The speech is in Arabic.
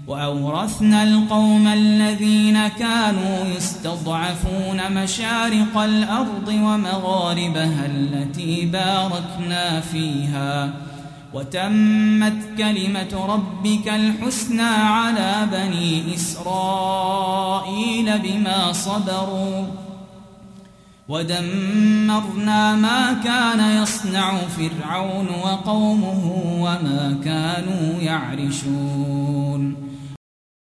وأورثنا القوم الذين كانوا يستضعفون مشارق الأرض ومغاربها التي باركنا فيها وتمت كلمة ربك الحسنى على بني إسرائيل بما صبروا ودمرنا ما كان يصنع فرعون وقومه وما كانوا يعرشون